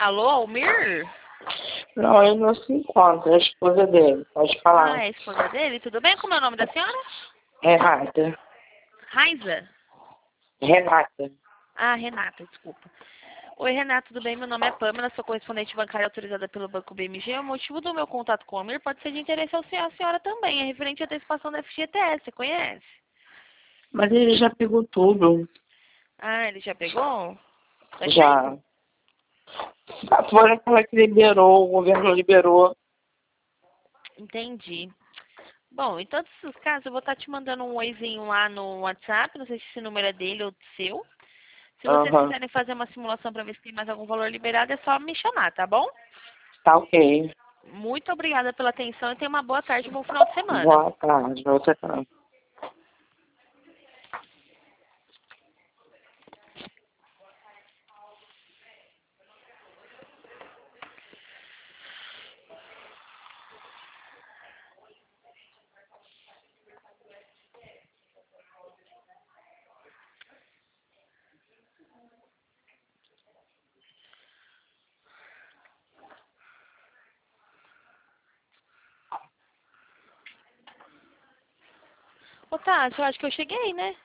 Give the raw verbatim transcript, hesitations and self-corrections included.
Alô, Almir? Não, ele não se encontra, é a esposa dele. Pode falar. Ah, é a esposa dele? Tudo bem? Como é o nome da senhora? Renata. Raiza? Renata. Ah, Renata, desculpa. Oi, Renata, tudo bem? Meu nome é Pamela, sou correspondente bancária autorizada pelo Banco B M G. O motivo do meu contato com o Almir pode ser de interesse ao se- à senhora também. É referente à antecipação da F G T S, você conhece? Mas ele já pegou tudo. Ah, ele já pegou? Faz Já. tempo? Foi aquela que liberou, o governo liberou. Entendi. Bom, em todos os casos, eu vou estar te mandando um oizinho lá no WhatsApp. Não sei se esse número é dele ou do seu. Se vocês Aham. quiserem fazer uma simulação para ver se tem mais algum valor liberado, é só me chamar, tá bom? Tá ok. Muito obrigada pela atenção e tenha uma boa tarde e um bom final de semana. Boa tarde. Você também. Ô, Tati, eu acho que eu cheguei, né?